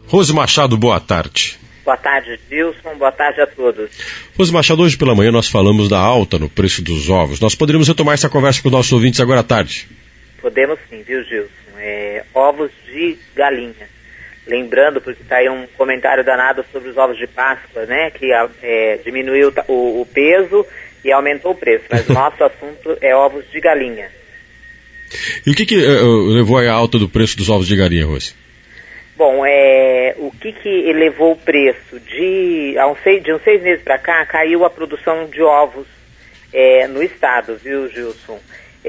Rose Machado, boa tarde. Boa tarde, Wilson. Boa tarde a todos. Rose Machado, hoje pela manhã nós falamos da alta no preço dos ovos. Nós poderíamos retomar essa conversa com os nossos ouvintes agora à tarde? Podemos sim, viu, Gilson? Ovos de galinha. Lembrando, porque está aí um comentário danado sobre os ovos de Páscoa, né? Que diminuiu o peso e aumentou o preço. Mas o nosso assunto é ovos de galinha. E o que levou à alta do preço dos ovos de galinha, Rose? Bom, o que elevou o preço? De uns 6 meses para cá, caiu a produção de ovos no estado, viu, Gilson?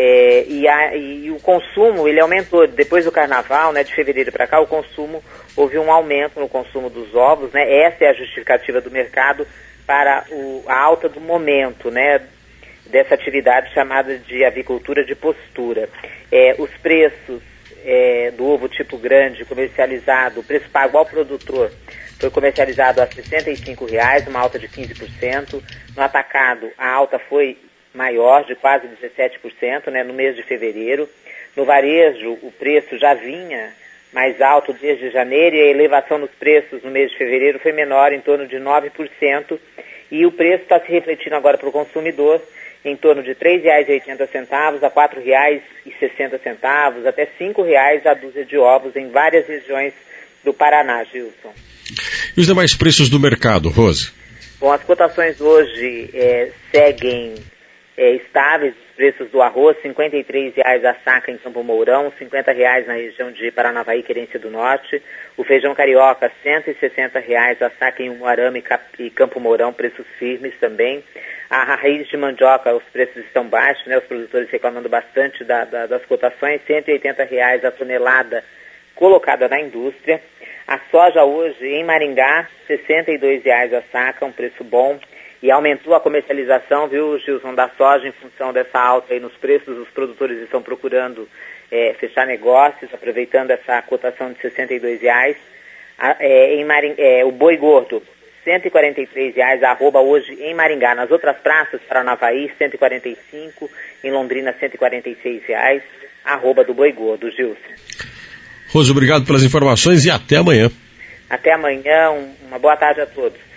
E o consumo, ele aumentou. Depois do carnaval, né, de fevereiro para cá, houve um aumento no consumo dos ovos, né? Essa é a justificativa do mercado para a alta do momento, né, dessa atividade chamada de avicultura de postura. Os preços do ovo tipo grande comercializado, o preço pago ao produtor, foi comercializado a R$ 65,00, uma alta de 15%. No atacado, a alta foi maior, de quase 17%, né, no mês de fevereiro. No varejo, o preço já vinha mais alto desde janeiro e a elevação nos preços no mês de fevereiro foi menor, em torno de 9%. E o preço está se refletindo agora para o consumidor em torno de R$ 3,80 a R$ 4,60, até R$ 5,00 a dúzia de ovos em várias regiões do Paraná, Gilson. E os demais preços do mercado, Rose? Bom, as cotações hoje seguem estáveis. Os preços do arroz, R$ 53,00 a saca em Campo Mourão, R$ 50,00 na região de Paranavaí, Querência do Norte. O feijão carioca, R$ 160,00 a saca em Umuarama e Campo Mourão, preços firmes também. A raiz de mandioca, os preços estão baixos, né? Os produtores reclamando bastante das cotações, R$ 180,00 a tonelada colocada na indústria. A soja hoje em Maringá, R$ 62,00 a saca, um preço bom. E aumentou a comercialização, viu, Gilson, da soja em função dessa alta aí nos preços. Os produtores estão procurando fechar negócios, aproveitando essa cotação de R$ 62,00. O boi gordo, R$ 143,00 a arroba hoje em Maringá. Nas outras praças, Paranavaí, R$ 145,00, em Londrina, R$ 146,00, a arroba do boi gordo, Gilson. Rose, obrigado pelas informações e até amanhã. Até amanhã, uma boa tarde a todos.